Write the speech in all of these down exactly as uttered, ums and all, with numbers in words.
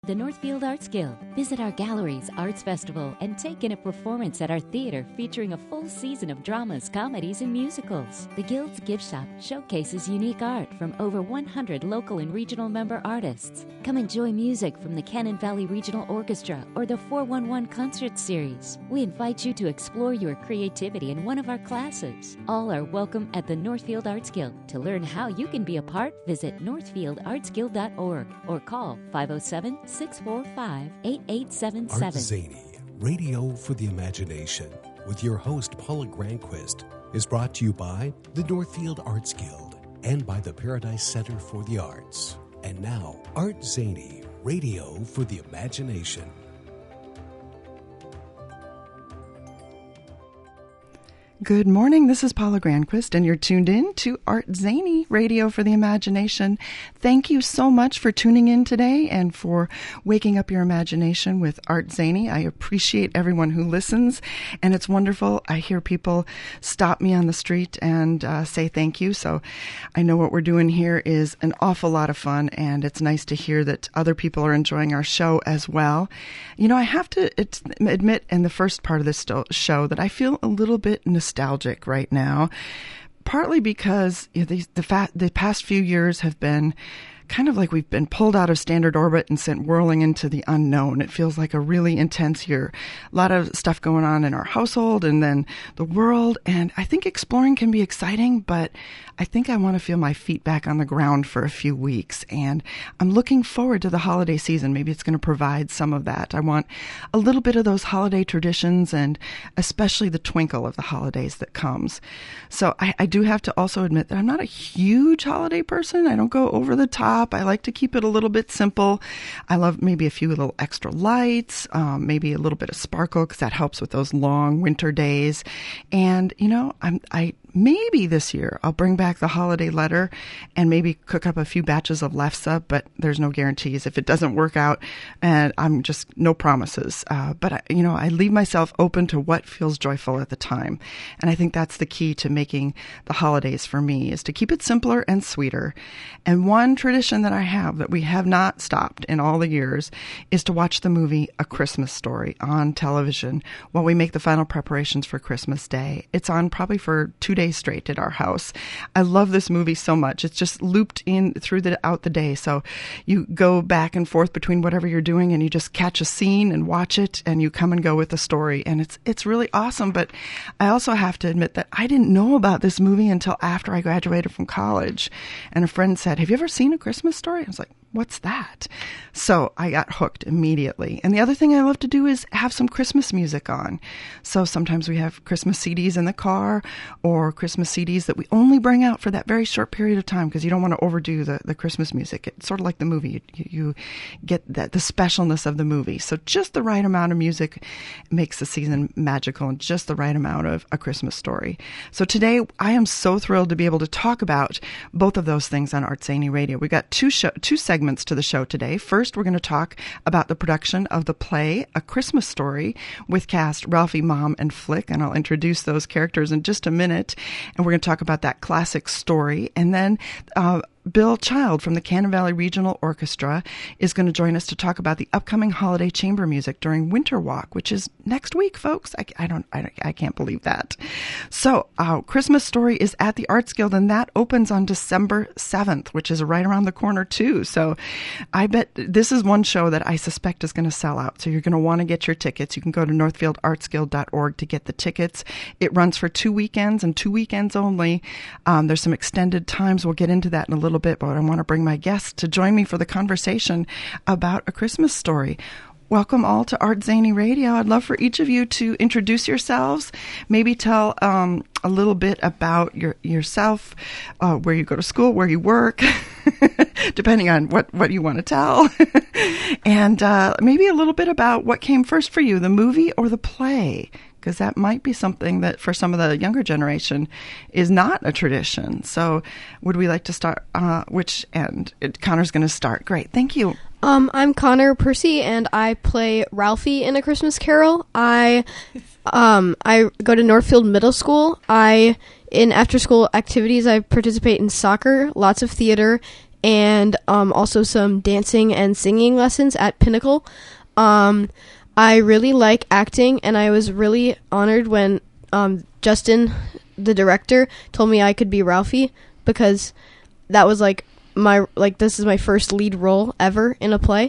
The Northfield Arts Guild. Visit our galleries, arts festival, and take in a performance at our theater featuring a full season of dramas, comedies, and musicals. The Guild's gift shop showcases unique art from over one hundred local and regional member artists. Come enjoy music from the Cannon Valley Regional Orchestra or the four one one Concert Series. We invite you to explore your creativity in one of our classes. All are welcome at the Northfield Arts Guild. To learn how you can be a part, visit northfield arts guild dot org or call five oh seven, six four five, eight eight seven seven. Art Zany, Radio for the Imagination, with your host Paula Granquist, is brought to you by the Northfield Arts Guild and by the Paradise Center for the Arts. And now, Art Zany, Radio for the Imagination. Good morning, this is Paula Granquist, and you're tuned in to Art Zany, Radio for the Imagination. Thank you so much for tuning in today and for waking up your imagination with Art Zany. I appreciate everyone who listens, and it's wonderful. I hear people stop me on the street and uh, say thank you, so I know what we're doing here is an awful lot of fun, and it's nice to hear that other people are enjoying our show as well. You know, I have to admit in the first part of this show that I feel a little bit nostalgic. nostalgic right now, partly because you know, the the, fa- the past few years have been kind of like we've been pulled out of standard orbit and sent whirling into the unknown. It feels like a really intense year. A lot of stuff going on in our household and then the world. And I think exploring can be exciting, but I think I want to feel my feet back on the ground for a few weeks. And I'm looking forward to the holiday season. Maybe it's going to provide some of that. I want a little bit of those holiday traditions and especially the twinkle of the holidays that comes. So I, I do have to also admit that I'm not a huge holiday person. I don't go over the top. I like to keep it a little bit simple. I love maybe a few little extra lights, um, maybe a little bit of sparkle because that helps with those long winter days. And, you know, I'm, I maybe this year I'll bring back the holiday letter and maybe cook up a few batches of lefse, but there's no guarantees. If it doesn't work out, and I'm just no promises. Uh, but, I, you know, I leave myself open to what feels joyful at the time. And I think that's the key to making the holidays for me is to keep it simpler and sweeter. And one tradition that I have that we have not stopped in all the years is to watch the movie A Christmas Story on television while we make the final preparations for Christmas Day. It's on probably for two days straight at our house. I love this movie so much. It's just looped in through the out the day. So you go back and forth between whatever you're doing and you just catch a scene and watch it and you come and go with the story. And it's it's really awesome. But I also have to admit that I didn't know about this movie until after I graduated from college. And a friend said, "Have you ever seen A Christmas Story?" I was like, "What's that?" So I got hooked immediately. And the other thing I love to do is have some Christmas music on. So sometimes we have Christmas C Ds in the car or Christmas C Ds that we only bring out for that very short period of time because you don't want to overdo the, the Christmas music. It's sort of like the movie. You, you get that the specialness of the movie. So just the right amount of music makes the season magical and just the right amount of A Christmas Story. So today I am so thrilled to be able to talk about both of those things on Art Zany Radio. We got two show, two segments to the show today. First, we're going to talk about the production of the play A Christmas Story with cast Ralphie, Mom, and Flick, and I'll introduce those characters in just a minute. And we're going to talk about that classic story. And then uh, Bill Child from the Cannon Valley Regional Orchestra is going to join us to talk about the upcoming holiday chamber music during Winter Walk, which is next week, folks. I, I don't, I, I can't believe that. So, uh, Christmas Story is at the Arts Guild, and that opens on December seventh, which is right around the corner too. So, I bet this is one show that I suspect is going to sell out. So, you're going to want to get your tickets. You can go to northfield arts guild dot org to get the tickets. It runs for two weekends and two weekends only. Um, there's some extended times. We'll get into that in a little bit, but I want to bring my guests to join me for the conversation about A Christmas Story. Welcome all to Art Zany Radio. I'd love for each of you to introduce yourselves, maybe tell um, a little bit about your yourself, uh, where you go to school, where you work, depending on what, what you want to tell, and uh, maybe a little bit about what came first for you, the movie or the play, because that might be something that for some of the younger generation is not a tradition. So would we like to start, uh, which end? It, Connor's going to start. Great. Thank you. Um, I'm Connor Percy, and I play Ralphie in A Christmas Carol. I um, I go to Northfield Middle School. I in after-school activities, I participate in soccer, lots of theater, and um, also some dancing and singing lessons at Pinnacle. Um, I really like acting, and I was really honored when um, Justin, the director, told me I could be Ralphie, because that was like my like this is my first lead role ever in a play.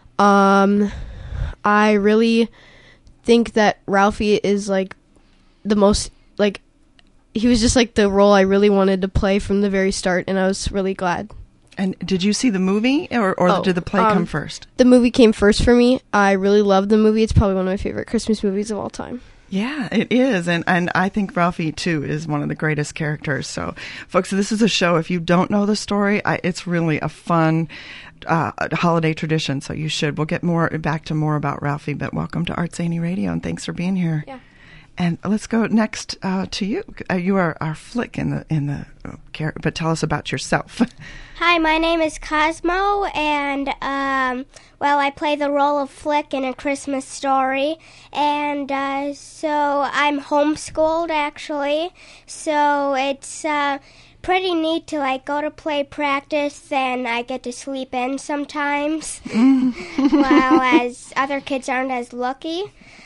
Um, I really think that Ralphie is like the most like he was just like the role I really wanted to play from the very start, and I was really glad. And did you see the movie, or, or Oh, did the play um, come first? The movie came first for me. I really love the movie. It's probably one of my favorite Christmas movies of all time. Yeah, it is. And, and I think Ralphie, too, is one of the greatest characters. So, folks, this is a show. If you don't know the story, I, it's really a fun uh, holiday tradition. So you should. We'll get more back to more about Ralphie. But welcome to Art Zany Radio, and thanks for being here. Yeah. And let's go next uh, to you. Uh, you are our Flick in the in the uh, car- but tell us about yourself. Hi, my name is Cosmo, and, um, well, I play the role of Flick in A Christmas Story, and uh, so I'm homeschooled, actually, so it's uh, pretty neat to, like, go to play practice, and I get to sleep in sometimes, while as other kids aren't as lucky.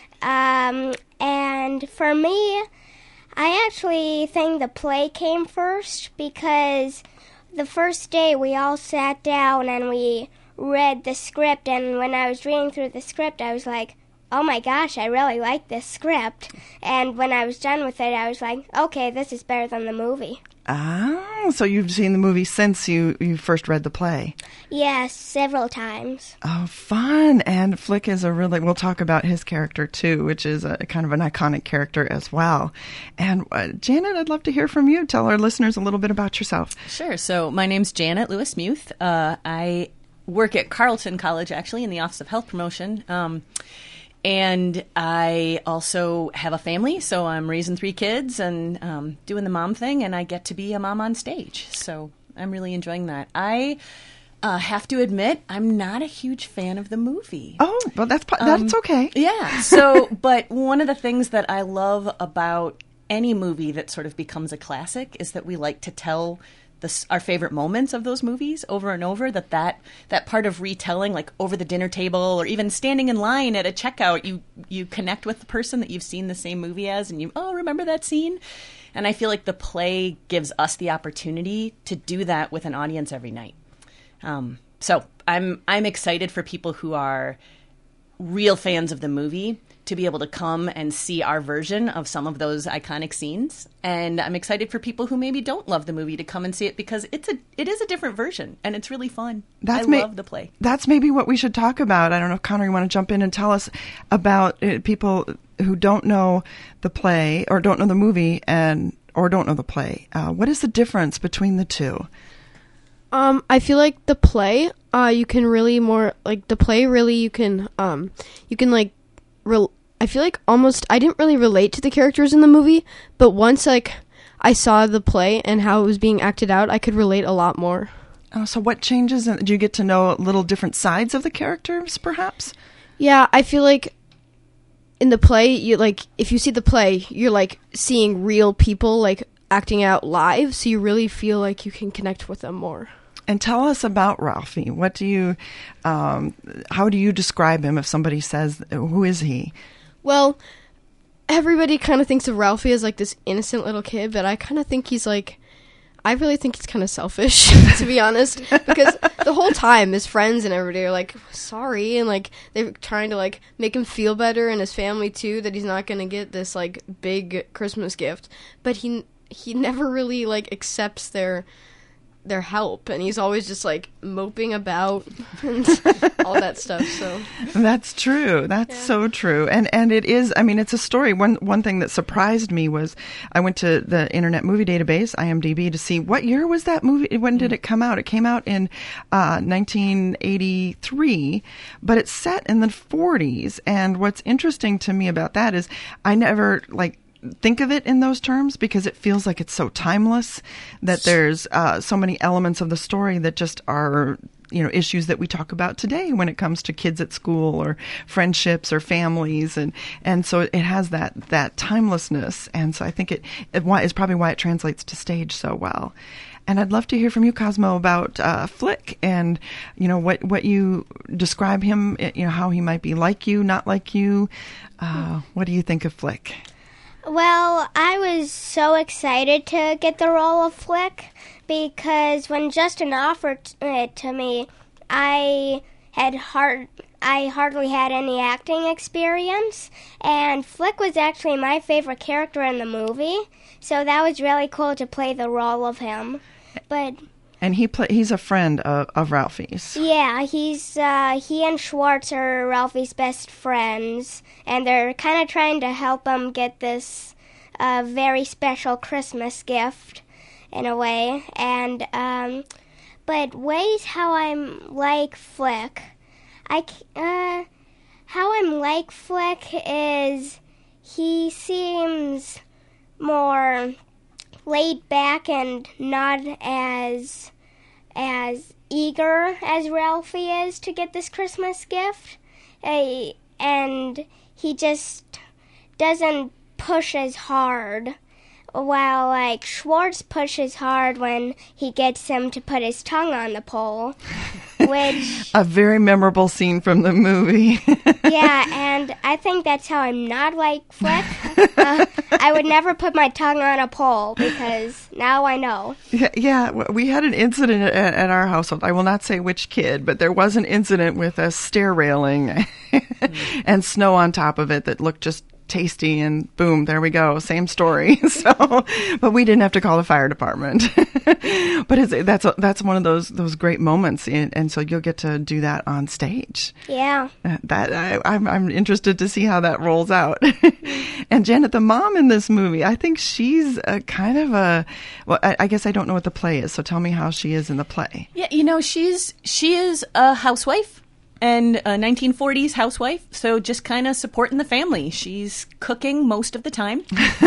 Um, and for me, I actually think the play came first, because the first day we all sat down and we read the script, and when I was reading through the script, I was like, oh my gosh, I really like this script. And when I was done with it, I was like, okay, this is better than the movie. Ah, so you've seen the movie since you, you first read the play. Yes, several times. Oh, fun. And Flick is a really, we'll talk about his character too, which is a kind of an iconic character as well. And uh, Janet, I'd love to hear from you. Tell our listeners a little bit about yourself. Sure. So my name's Janet Lewis-Muth. Uh, I work at Carleton College, actually, in the Office of Health Promotion. Um, and I also have a family, so I'm raising three kids and um, doing the mom thing, and I get to be a mom on stage. So I'm really enjoying that. I uh, have to admit, I'm not a huge fan of the movie. Oh, well, that's that's Um, okay. Yeah. So, but one of the things that I love about any movie that sort of becomes a classic is that we like to tell the, our favorite moments of those movies over and over, that, that that part of retelling, like over the dinner table or even standing in line at a checkout, you, you connect with the person that you've seen the same movie as, and you, oh, remember that scene? And I feel like the play gives us the opportunity to do that with an audience every night. Um, so I'm I'm excited for people who are real fans of the movie to be able to come and see our version of some of those iconic scenes. And I'm excited for people who maybe don't love the movie to come and see it, because it's a it is a different version and it's really fun. That's I ma- love the play. That's maybe what we should talk about. I don't know if Connor, you want to jump in and tell us about uh, people who don't know the play or don't know the movie and or don't know the play. Uh, what is the difference between the two? Um, I feel like the play, uh, you can really more, like, the play really, you can, um, you can, like, rel- I feel like almost, I didn't really relate to the characters in the movie, but once, like, I saw the play and how it was being acted out, I could relate a lot more. Oh, so what changes? Do you get to know little different sides of the characters, perhaps? Yeah, I feel like in the play, you, like, if you see the play, you're, like, seeing real people, like, acting out live, so you really feel like you can connect with them more. And tell us about Ralphie. What do you, um, how do you describe him if somebody says, who is he? Well, everybody kind of thinks of Ralphie as like this innocent little kid, but I kind of think he's like, I really think he's kind of selfish, to be honest, because the whole time his friends and everybody are like, sorry, and like they're trying to like make him feel better, and his family too, that he's not going to get this like big Christmas gift, but he he never really like accepts their their help, and he's always just like moping about and all that stuff. So that's true. That's yeah. so true. And and it is, I mean, it's a story. One one thing that surprised me was I went to the Internet Movie Database, I M D B, to see what year was that movie. When did it come out? It came out in uh, nineteen eighty-three, but it's set in the forties. And what's interesting to me about that is I never like think of it in those terms, because it feels like it's so timeless, that there's uh, so many elements of the story that just are, you know, issues that we talk about today when it comes to kids at school or friendships or families. And, and so it has that, that timelessness. And so I think it, it is probably why it translates to stage so well. And I'd love to hear from you, Cosmo, about uh, Flick and, you know, what, what you describe him, you know, how he might be like you, not like you. Uh, what do you think of Flick? Well, I was so excited to get the role of Flick because when Justin offered it to me, I had hard I hardly had any acting experience, and Flick was actually my favorite character in the movie, so that was really cool to play the role of him. But and he play, he's a friend of, of Ralphie's. Yeah, he's uh, he and Schwartz are Ralphie's best friends, and they're kind of trying to help him get this uh, very special Christmas gift, in a way. And um, but ways how I'm like Flick, I uh, how I'm like Flick is he seems more laid back and not as as eager as Ralphie is to get this Christmas gift, uh, and he just doesn't push as hard, while like Schwartz pushes hard when he gets him to put his tongue on the pole, which a very memorable scene from the movie. Yeah, and I think that's how I'm not like Flick. Uh, I would never put my tongue on a pole because now I know. Yeah, yeah, we had an incident at, at our household. I will not say which kid, but there was an incident with a stair railing mm. and snow on top of it that looked just tasty, and boom, there we go, same story. So, but we didn't have to call the fire department. But it's, that's a, that's one of those those great moments, in, and so you'll get to do that on stage. Yeah, uh, that I, I'm I'm interested to see how that rolls out. And Janet, the mom in this movie, I think she's a kind of a well, I, I guess I don't know what the play is, so tell me how she is in the play. Yeah, you know, she's she is a housewife. And a nineteen forties housewife, so just kind of supporting the family. She's cooking most of the time.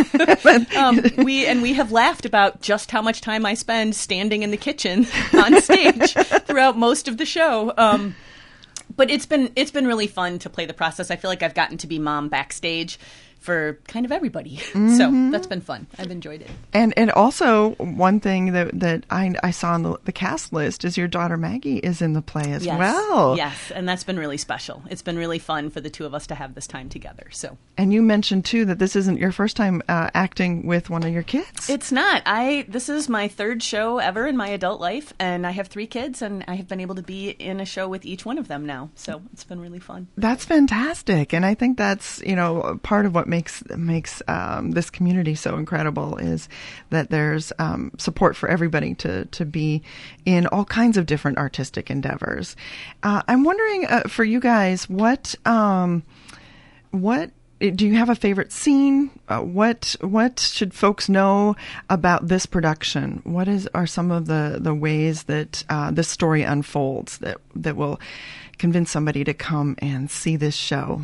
um, we and we have laughed about just how much time I spend standing in the kitchen on stage throughout most of the show. Um, but it's been it's been really fun to play the process. I feel like I've gotten to be mom backstage for kind of everybody. Mm-hmm. So that's been fun. I've enjoyed it. And and also one thing that that I, I saw on the, the cast list is your daughter Maggie is in the play as yes. well. Yes, and that's been really special. It's been really fun for the two of us to have this time together. So. And you mentioned too that this isn't your first time uh, acting with one of your kids. It's not. I this is my third show ever in my adult life, and I have three kids, and I have been able to be in a show with each one of them now. So it's been really fun. That's fantastic, and I think that's you know part of what makes makes um, this community so incredible is that there's um, support for everybody to to be in all kinds of different artistic endeavors. Uh, I'm wondering uh, for you guys, what um, what do you have a favorite scene? Uh, what what should folks know about this production? What is are some of the the ways that uh, this story unfolds that that will convince somebody to come and see this show?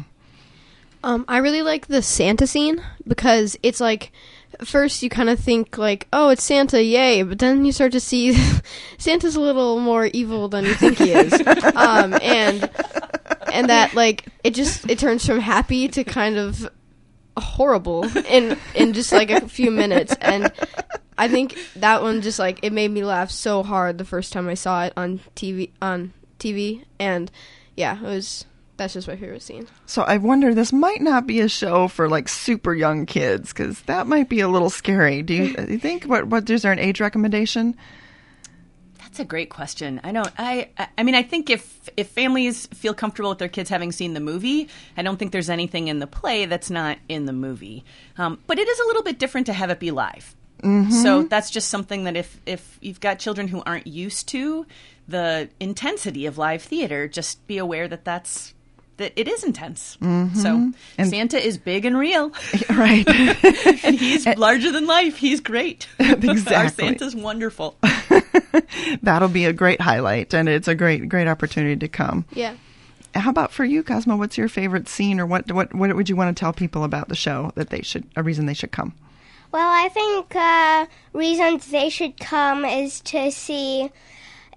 Um, I really like the Santa scene because it's like, first you kind of think like, oh, it's Santa, yay, but then you start to see Santa's a little more evil than you think he is, um, and and that like it just it turns from happy to kind of horrible in in just like a few minutes, and I think that one just like it made me laugh so hard the first time I saw it on T V on T V, and yeah, it was. That's just my favorite scene. So I wonder, this might not be a show for like super young kids because that might be a little scary. Do you, do you think? What? What? Is there an age recommendation? That's a great question. I don't. I. I mean, I think if if families feel comfortable with their kids having seen the movie, I don't think there's anything in the play that's not in the movie. Um, but it is a little bit different to have it be live. Mm-hmm. So that's just something that if if you've got children who aren't used to the intensity of live theater, just be aware that that's. That it is intense. Mm-hmm. So and Santa is big and real. Right. And he's larger than life. He's great. Exactly. Our Santa's wonderful. That'll be a great highlight, and it's a great, great opportunity to come. Yeah. How about for you, Cosmo? What's your favorite scene, or what, what, what would you want to tell people about the show that they should, a reason they should come? Well, I think uh, reasons they should come is to see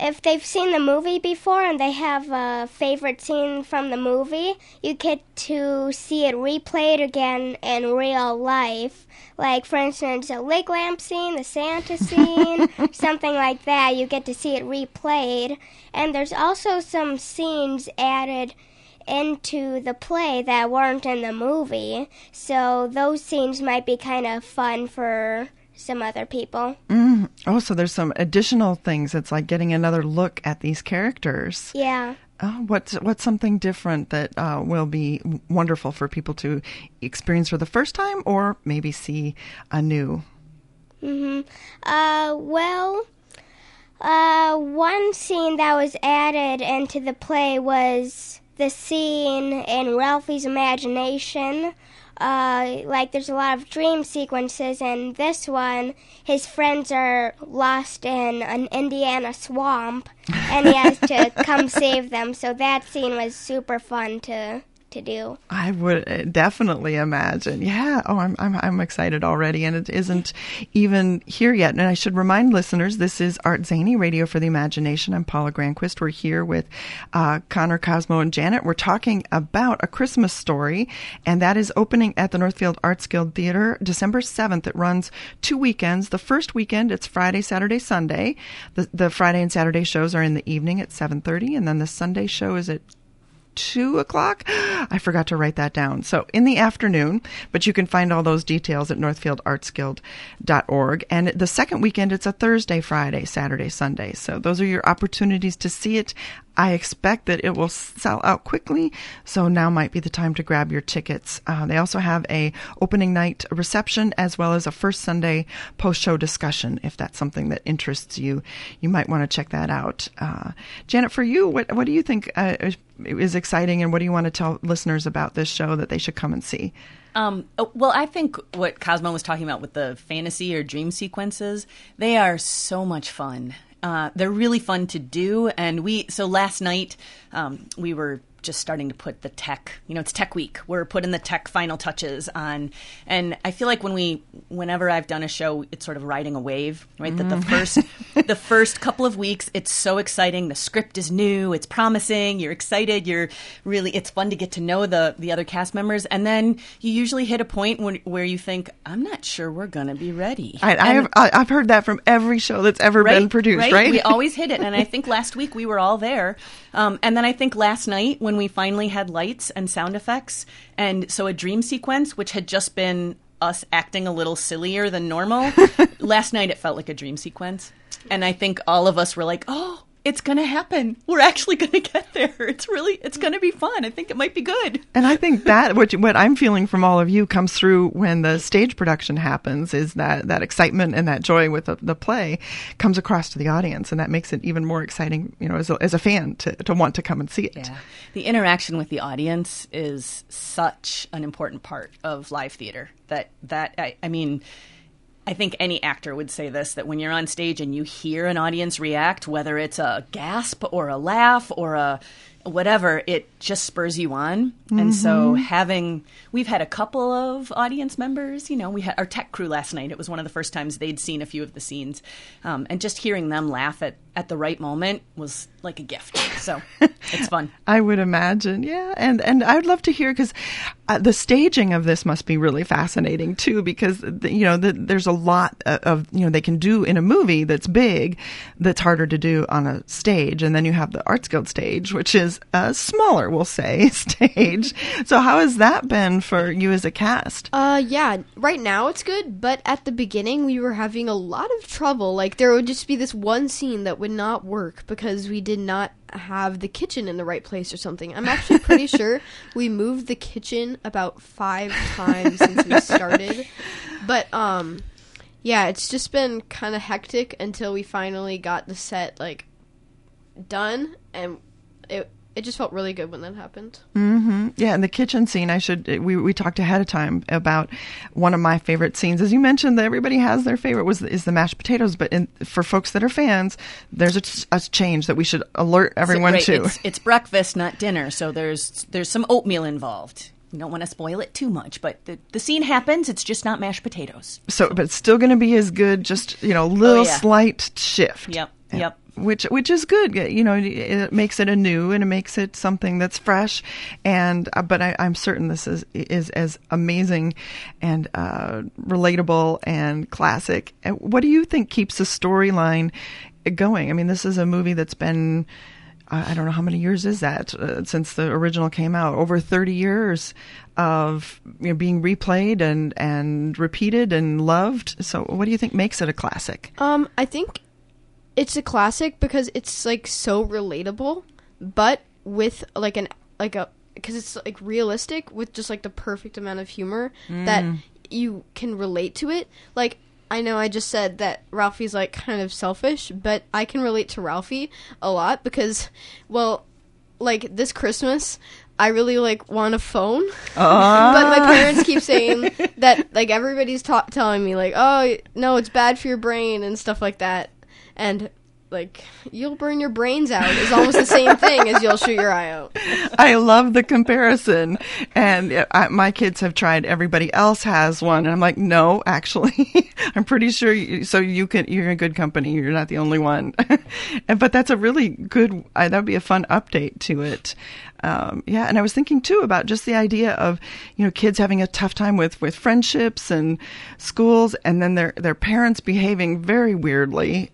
if they've seen the movie before and they have a favorite scene from the movie, you get to see it replayed again in real life. Like, for instance, a leg lamp scene, the Santa scene, something like that. You get to see it replayed. And there's also some scenes added into the play that weren't in the movie. So those scenes might be kind of fun for some other people. Mm. Oh, so there's some additional things. It's like getting another look at these characters. Yeah. Oh, what's what's something different that uh, will be wonderful for people to experience for the first time, or maybe see anew? Mm-hmm. Uh, well, uh, one scene that was added into the play was the scene in Ralphie's imagination. Uh, like, there's a lot of dream sequences, and this one, his friends are lost in an Indiana swamp, and he has to come save them, so that scene was super fun to to do. I would definitely imagine. Yeah. Oh, I'm I'm I'm excited already, and it isn't even here yet. And I should remind listeners, this is Art Zany, Radio for the Imagination. I'm Paula Granquist. We're here with uh, Connor, Cosmo, and Janet. We're talking about A Christmas Story, and that is opening at the Northfield Arts Guild Theater December seventh. It runs two weekends. The first weekend, it's Friday, Saturday, Sunday. The the Friday and Saturday shows are in the evening at seven thirty, and then the Sunday show is at two o'clock. I forgot to write that down. So in the afternoon, but you can find all those details at northfield arts guild dot org. And the second weekend, it's a Thursday, Friday, Saturday, Sunday. So those are your opportunities to see it. I expect that it will sell out quickly, so now might be the time to grab your tickets. Uh, they also have a opening night reception as well as a first Sunday post-show discussion. If that's something that interests you, you might want to check that out. Uh, Janet, for you, what what do you think uh, is exciting, and what do you want to tell listeners about this show that they should come and see? Um, well, I think what Cosmo was talking about with the fantasy or dream sequences, they are so much fun. Uh, they're really fun to do, and we, so last night, um, we were just starting to put the tech, you know, it's tech week. We're putting the tech final touches on. And I feel like when we, whenever I've done a show, it's sort of riding a wave, right? Mm. That the first, the first couple of weeks, it's so exciting. The script is new. It's promising. You're excited. You're really, it's fun to get to know the, the other cast members. And then you usually hit a point when, where you think, I'm not sure we're going to be ready. I, I have, I, I've heard that from every show that's ever right, been produced, right? right? We always hit it. And I think last week we were all there. Um, and then I think last night when we finally had lights and sound effects, and so a dream sequence, which had just been us acting a little sillier than normal, last night it felt like a dream sequence. And I think all of us were like, oh, it's going to happen. We're actually going to get there. It's really, it's going to be fun. I think it might be good. And I think that what what I'm feeling from all of you comes through when the stage production happens, is that, that excitement and that joy with the, the play comes across to the audience. And that makes it even more exciting, you know, as a, as a fan to, to want to come and see it. Yeah. The interaction with the audience is such an important part of live theater that, that I, I mean, I think any actor would say this, that when you're on stage and you hear an audience react, whether it's a gasp or a laugh or a whatever, it just spurs you on. Mm-hmm. And so having, we've had a couple of audience members, you know, we had our tech crew last night. It was one of the first times they'd seen a few of the scenes. Um, and just hearing them laugh at, at the right moment was like a gift. So it's fun. I would imagine. Yeah. And, and I'd love to hear, because uh, the staging of this must be really fascinating too, because, the, you know, the, there's a lot of, you know, they can do in a movie that's big, that's harder to do on a stage. And then you have the Arts Guild stage, which is a smaller, we'll say, stage. So how has that been for you as a cast? Uh, yeah, right now it's good, but at the beginning we were having a lot of trouble. Like, there would just be this one scene that would not work because we did not have the kitchen in the right place or something. I'm actually pretty sure we moved the kitchen about five times since we started. But, um, yeah, it's just been kind of hectic until we finally got the set, like, done, and it It just felt really good when that happened. Mm-hmm. Yeah, and the kitchen scene, I should, we we talked ahead of time about one of my favorite scenes. As you mentioned, that everybody has their favorite, was is the mashed potatoes. But in, for folks that are fans, there's a, a change that we should alert everyone so, right, to. It's, it's breakfast, not dinner, so there's there's some oatmeal involved. You don't want to spoil it too much, but the, the scene happens. It's just not mashed potatoes. So, but it's still going to be as good, just, you know, little oh, yeah. slight shift. Yep, yeah. yep. which which is good. You know, it makes it anew and it makes it something that's fresh. And uh, but I, I'm certain this is is as amazing and uh, relatable and classic. What do you think keeps the storyline going? I mean, this is a movie that's been, I don't know how many years is that uh, since the original came out. Over thirty years of, you know, being replayed and and repeated and loved. So, what do you think makes it a classic? Um, I think it's a classic because it's like so relatable, but with like an like a because it's like realistic with just like the perfect amount of humor mm. that you can relate to it. Like, I know I just said that Ralphie's like kind of selfish, but I can relate to Ralphie a lot because, well, like this Christmas, I really like want a phone, uh. but my parents keep saying that like everybody's ta- telling me like, oh no, it's bad for your brain and stuff like that, and like you'll burn your brains out is almost the same thing as you'll shoot your eye out. I love the comparison, and I, my kids have tried. Everybody else has one, and I'm like, no, actually, I'm pretty sure. You, so you can, you're in good company. You're not the only one. and, but that's a really good. Uh, that'd be a fun update to it. Um, yeah, and I was thinking too about just the idea of, you know, kids having a tough time with, with friendships and schools, and then their their parents behaving very weirdly,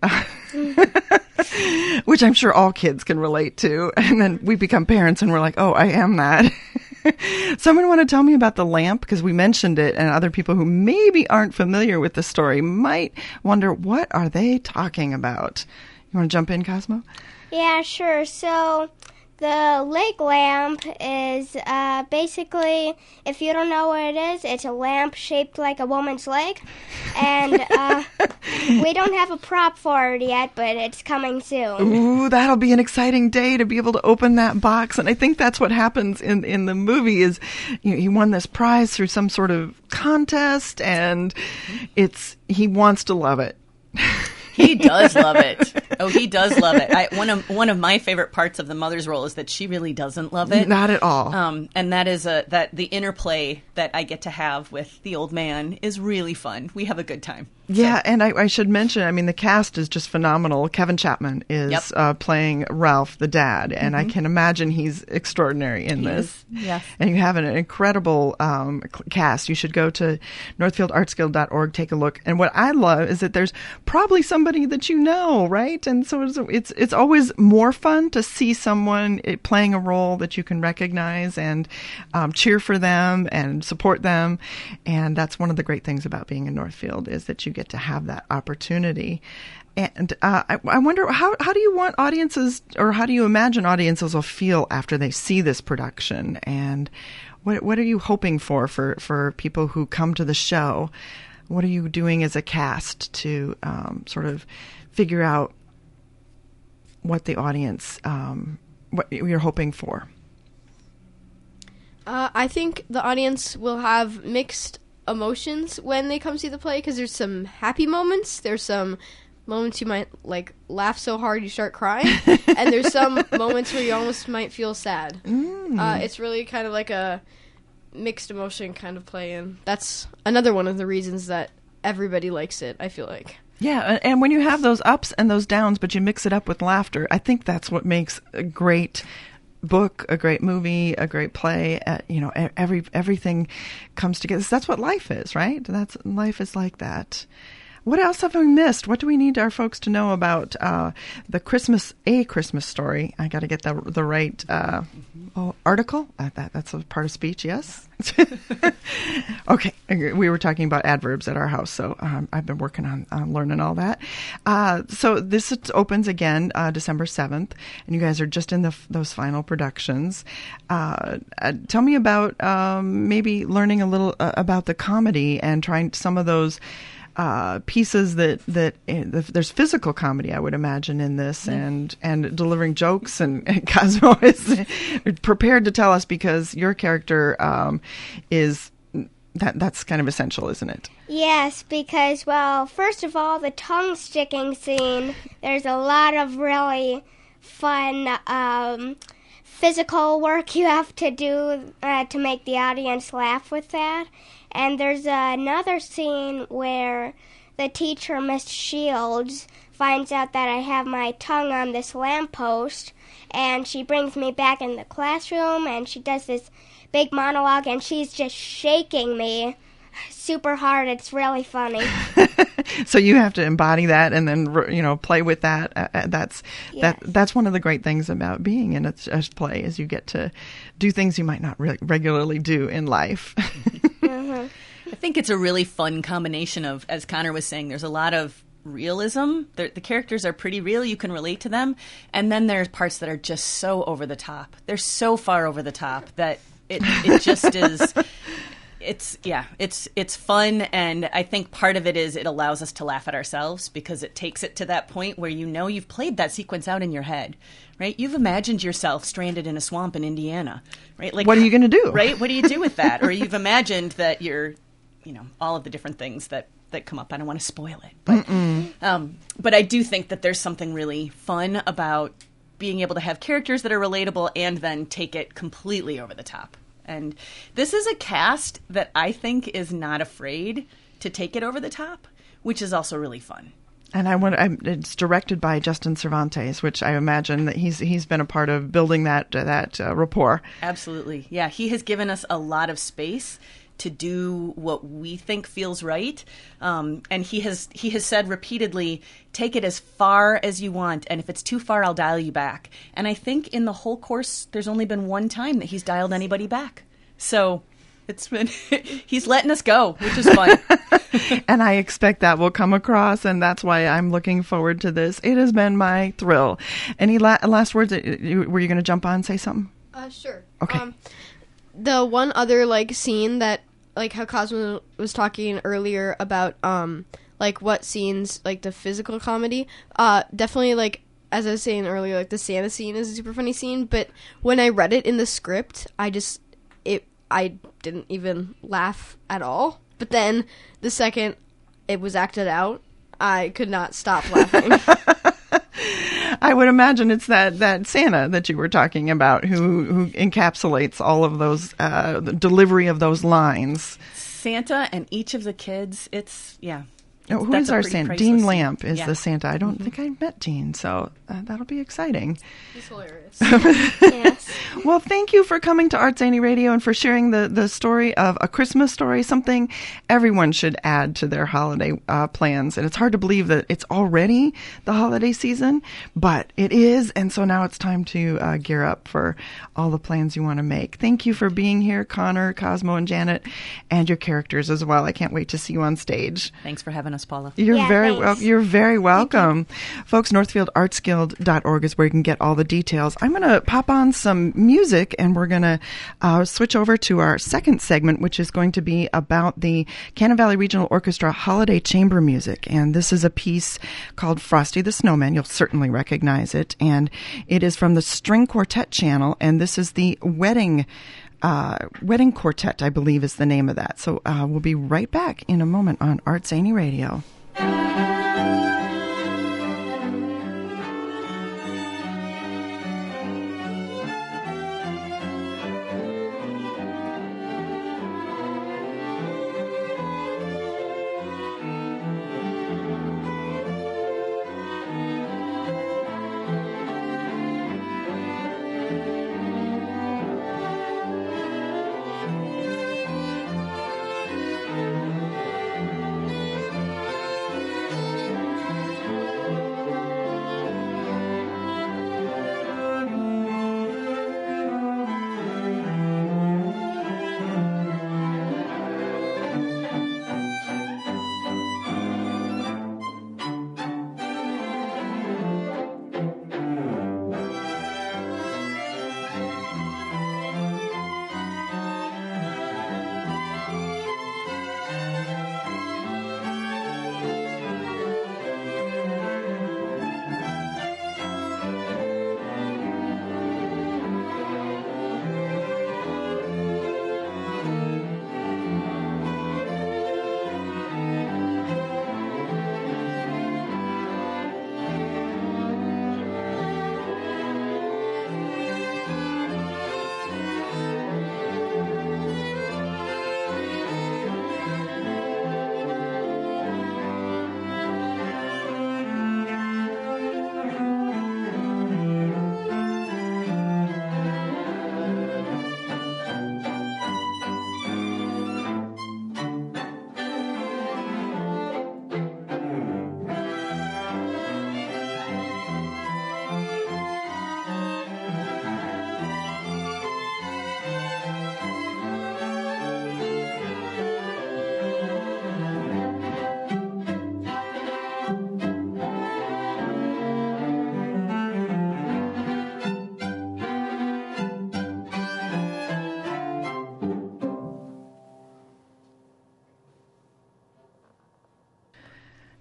which I'm sure all kids can relate to. And then we become parents, and we're like, oh, I am that. Someone want to tell me about the lamp, because we mentioned it, and other people who maybe aren't familiar with the story might wonder, what are they talking about? You want to jump in, Cosmo? Yeah, sure. So the leg lamp is uh, basically, if you don't know what it is, it's a lamp shaped like a woman's leg. And uh, we don't have a prop for it yet, but it's coming soon. Ooh, that'll be an exciting day to be able to open that box. And I think that's what happens in, in the movie is, you know, he won this prize through some sort of contest, and it's he wants to love it. He does love it. Oh, he does love it. I, one of one of my favorite parts of the mother's role is that she really doesn't love it. Not at all. Um, and that is a that the interplay that I get to have with the old man is really fun. We have a good time. Yeah, so. and I, I should mention, I mean, the cast is just phenomenal. Kevin Chapman is yep. uh, playing Ralph, the dad, and mm-hmm. I can imagine he's extraordinary in he this. Is. Yes. And you have an incredible um, cast. You should go to northfield arts guild dot org, take a look. And what I love is that there's probably somebody that you know, right? And so it's it's, it's always more fun to see someone playing a role that you can recognize and um, cheer for them and support them. And that's one of the great things about being in Northfield is that you get to have that opportunity. And uh, I, I wonder, how how do you want audiences, or how do you imagine audiences will feel after they see this production? And what what are you hoping for for, for people who come to the show? What are you doing as a cast to um, sort of figure out what the audience, um, what you're hoping for? Uh, I think the audience will have mixed emotions when they come see the play, because there's some happy moments, there's some moments you might like laugh so hard you start crying, and there's some moments where you almost might feel sad. Mm. Uh, it's really kind of like a mixed emotion kind of play, and that's another one of the reasons that everybody likes it, I feel like. Yeah, and when you have those ups and those downs, but you mix it up with laughter, I think that's what makes a great book, a great movie, a great play. Uh, you know, every everything comes together. That's what life is, right? That's life is like that. What else have we missed? What do we need our folks to know about uh, the Christmas, A Christmas Story? I got to get the the right uh, oh, article. Uh, that that's a part of speech, yes. Okay, we were talking about adverbs at our house, so um, I've been working on uh, learning all that. Uh, so this opens again uh, December seventh, and you guys are just in the, those final productions. Uh, uh, tell me about um, maybe learning a little uh, about the comedy and trying some of those Uh, pieces that that uh, there's physical comedy, I would imagine, in this, mm. and and delivering jokes, and, and Cosmo is prepared to tell us because your character um, is that that's kind of essential, isn't it? Yes, because, well, first of all, the tongue sticking scene, there's a lot of really fun um, physical work you have to do uh, to make the audience laugh with that. And there's uh, another scene where the teacher, Miss Shields, finds out that I have my tongue on this lamppost, and she brings me back in the classroom, and she does this big monologue, and she's just shaking me super hard. It's really funny. So you have to embody that and then, you know, play with that. Uh, that's Yes. that. That's one of the great things about being in a, a play is you get to do things you might not re- regularly do in life. Mm-hmm. I think it's a really fun combination of, as Connor was saying, there's a lot of realism. They're, the characters are pretty real. You can relate to them. And then there's parts that are just so over the top. They're so far over the top that it, it just is... It's yeah, it's it's fun, and I think part of it is it allows us to laugh at ourselves because it takes it to that point where you know you've played that sequence out in your head, right? You've imagined yourself stranded in a swamp in Indiana, right? Like, What are you going to do? right? What do you do with that? Or you've imagined that you're, you know, all of the different things that, that come up. I don't want to spoil it, but um, but I do think that there's something really fun about being able to have characters that are relatable and then take it completely over the top. And this is a cast that I think is not afraid to take it over the top, which is also really fun. And I want I'm, it's directed by Justin Cervantes, which I imagine that he's he's been a part of building that uh, that uh, rapport. Absolutely. Yeah, he has given us a lot of space to do what we think feels right. Um, and he has he has said repeatedly, take it as far as you want, and if it's too far, I'll dial you back. And I think in the whole course, there's only been one time that he's dialed anybody back. So it's been he's letting us go, which is fun. And I expect that will come across, and that's why I'm looking forward to this. It has been my thrill. Any la- last words? That you, were you going to jump on and say something? Uh, sure. Okay. Um, the one other like scene that like how Cosmo was talking earlier about um like what scenes like the physical comedy uh definitely like as I was saying earlier like the Santa scene is a super funny scene, but when I read it in the script I just it I didn't even laugh at all, but then the second it was acted out I could not stop laughing. I would imagine it's that, that Santa that you were talking about who, who encapsulates all of those, uh, the delivery of those lines. Santa and each of the kids, it's, yeah. Oh, who That's is a our pretty Santa? priceless Dean scene. Lamp is Yeah. the Santa. I don't think I met Dean, so uh, that'll be exciting. He's hilarious. Yes. Well, thank you for coming to Art Zany Radio and for sharing the, the story of A Christmas Story, something everyone should add to their holiday uh, plans. And it's hard to believe that it's already the holiday season, but it is. And so now it's time to uh, gear up for all the plans you want to make. Thank you for being here, Connor, Cosmo, and Janet, and your characters as well. I can't wait to see you on stage. Thanks for having us, Paula. You're Yeah, very thanks. well. You're very welcome, folks. Northfield Arts Guild dot org is where you can get all the details. I'm going to pop on some music, and we're going to uh, switch over to our second segment, which is going to be about the Cannon Valley Regional Orchestra Holiday Chamber Music. And this is a piece called "Frosty the Snowman." You'll certainly recognize it, and it is from the String Quartet channel. And this is the wedding. Uh, Wedding Quartet, I believe, is the name of that. So uh, we'll be right back in a moment on Art Zany Radio.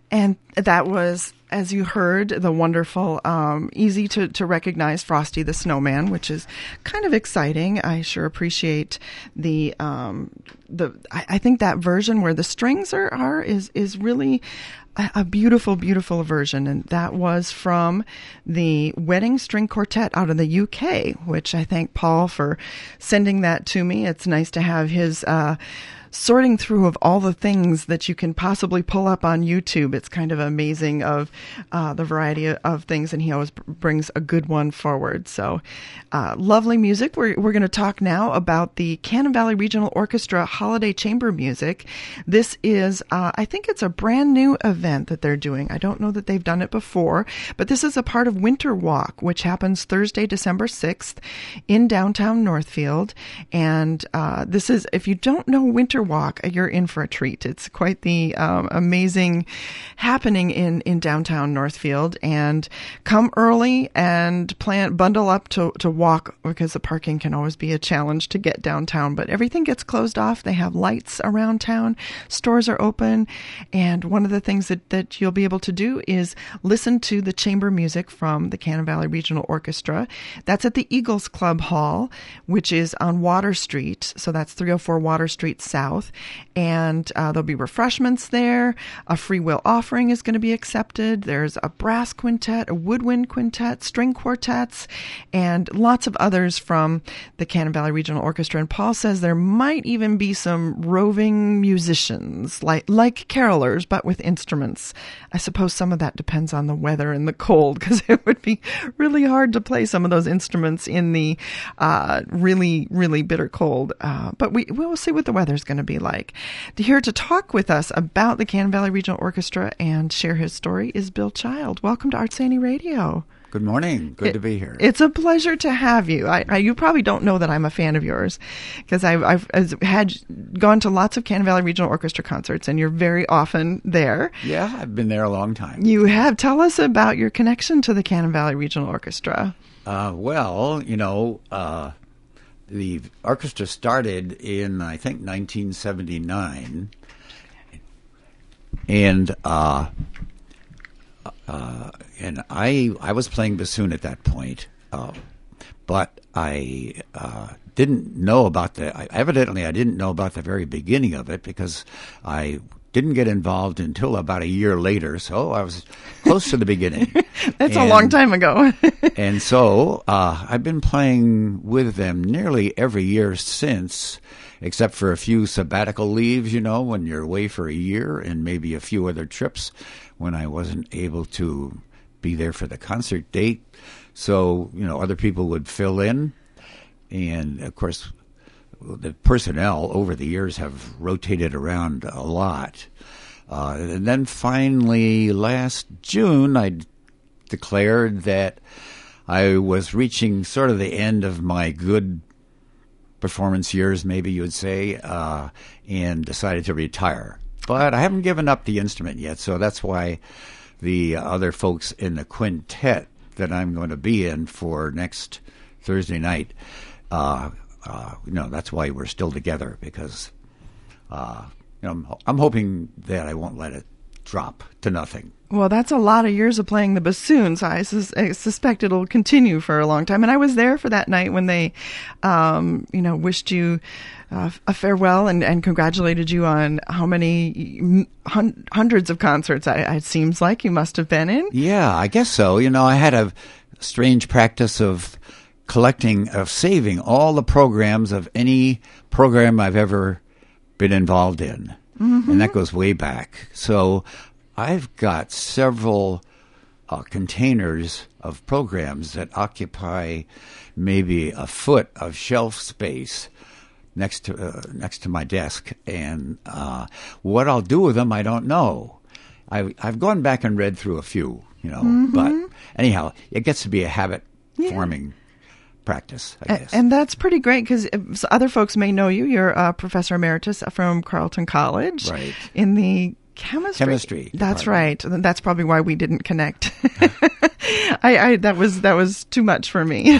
And that was, as you heard, the wonderful, um, easy to, to recognize Frosty the Snowman, which is kind of exciting. I sure appreciate the, um, the, I, I think that version where the strings are, are is, is really a, a beautiful, beautiful version. And that was from the Wedding String Quartet out of the U K, which I thank Paul for sending that to me. It's nice to have his, uh, sorting through of all the things that you can possibly pull up on YouTube. It's kind of amazing of uh, the variety of things, and he always b- brings a good one forward. So uh, lovely music. We're, we're going to talk now about the Cannon Valley Regional Orchestra Holiday Chamber Music. This is, uh, I think it's a brand new event that they're doing. I don't know that they've done it before, but this is a part of Winter Walk, which happens Thursday, December sixth in downtown Northfield. And uh, this is, if you don't know Winter Walk, you're in for a treat. It's quite the um, amazing happening in, in downtown Northfield. And come early and plan, bundle up to, to walk, because the parking can always be a challenge to get downtown. But everything gets closed off. They have lights around town. Stores are open. And one of the things that, that you'll be able to do is listen to the chamber music from the Cannon Valley Regional Orchestra. That's at the Eagles Club Hall, which is on Water Street. So that's three oh four Water Street South. And uh, there'll be refreshments there. A free will offering is going to be accepted. There's a brass quintet, a woodwind quintet, string quartets, and lots of others from the Cannon Valley Regional Orchestra. And Paul says there might even be some roving musicians, like like carolers, but with instruments. I suppose some of that depends on the weather and the cold, because it would be really hard to play some of those instruments in the uh, really, really bitter cold. Uh, but we we will see what the weather's going to be like. Here to talk with us about the Cannon Valley Regional Orchestra and share his story is Bill Child. Welcome to Art Zany Radio. Good morning. Good it, to be here. It's a pleasure to have you. I, I, you probably don't know that I'm a fan of yours, because I've, I've, I've had gone to lots of Cannon Valley Regional Orchestra concerts, and you're very often there. Yeah, I've been there a long time. You have. Tell us about your connection to the Cannon Valley Regional Orchestra. Uh, well, you know, uh, the orchestra started in, I think, nineteen seventy-nine, and uh, uh, and I I was playing bassoon at that point, uh, but I uh, didn't know about the. I, evidently, I didn't know about the very beginning of it, because I didn't get involved until about a year later, so I was close to the beginning. That's and, a long time ago. and so uh, I've been playing with them nearly every year since, except for a few sabbatical leaves, you know, when you're away for a year, and maybe a few other trips when I wasn't able to be there for the concert date. So, you know, other people would fill in. And, of course, the personnel over the years have rotated around a lot. Uh, and then finally, last June, I d- declared that I was reaching sort of the end of my good performance years, maybe you would say, uh, and decided to retire. But I haven't given up the instrument yet, so that's why the other folks in the quintet that I'm going to be in for next Thursday night, uh, Uh, you know, that's why we're still together, because uh, you know, I'm, I'm hoping that I won't let it drop to nothing. Well, that's a lot of years of playing the bassoon, so I, sus- I suspect it'll continue for a long time. And I was there for that night when they, um, you know, wished you uh, a farewell and, and congratulated you on how many hun- hundreds of concerts I, it seems like you must have been in. Yeah, I guess so. You know, I had a strange practice of collecting, of saving all the programs of any program I've ever been involved in. Mm-hmm. And that goes way back. So I've got several uh, containers of programs that occupy maybe a foot of shelf space next to uh, next to my desk. And uh, what I'll do with them, I don't know. I, I've gone back and read through a few, you know. Mm-hmm. But anyhow, it gets to be a habit-forming yeah. practice, I guess. And that's pretty great, because other folks may know you. You're a professor emeritus from Carleton College, right, in the chemistry. Chemistry. That's right. That's probably why we didn't connect. I, I that was that was too much for me.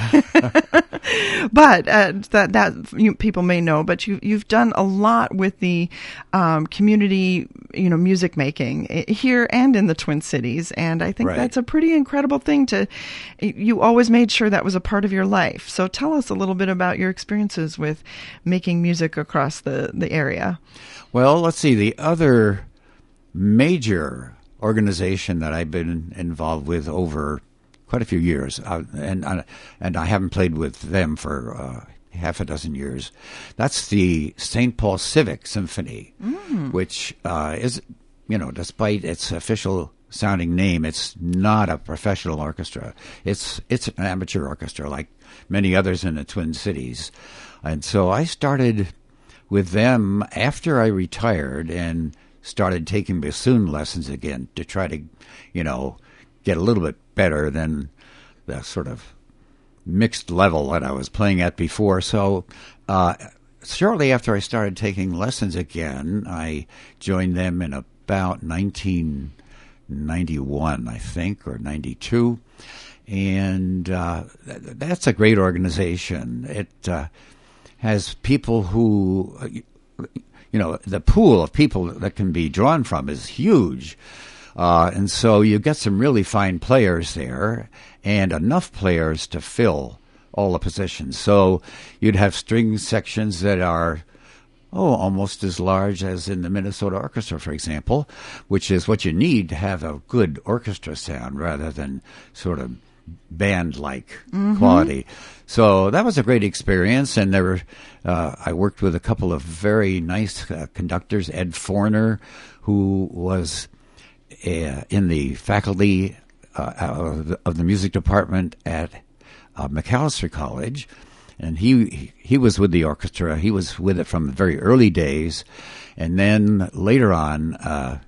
But uh, that that you, people may know, but you you've done a lot with the um, community, you know, music making here and in the Twin Cities, and I think Right. that's a pretty incredible thing to. You always made sure that was a part of your life. So tell us a little bit about your experiences with making music across the the area. Well, let's see. The other major organization that I've been involved with over quite a few years, uh, and uh, and I haven't played with them for uh, half a dozen years. That's the Saint Paul Civic Symphony, mm. which uh, is, you know, despite its official sounding name, it's not a professional orchestra. It's it's an amateur orchestra like many others in the Twin Cities. And so I started with them after I retired and started taking bassoon lessons again to try to, you know, get a little bit better than the sort of mixed level that I was playing at before. So uh, shortly after I started taking lessons again, I joined them in about nineteen ninety-one, I think, or ninety-two. And uh, th- that's a great organization. It uh, has people who, you know, the pool of people that can be drawn from is huge. Uh, and so you get some really fine players there and enough players to fill all the positions. So you'd have string sections that are, oh, almost as large as in the Minnesota Orchestra, for example, which is what you need to have a good orchestra sound rather than sort of band-like mm-hmm. quality. So that was a great experience, and there were, uh, I worked with a couple of very nice uh, conductors, Ed Forner, who was uh, in the faculty uh, of, the, of the music department at uh, Macalester College, and he he was with the orchestra. He was with it from the very early days, and then later on, uh,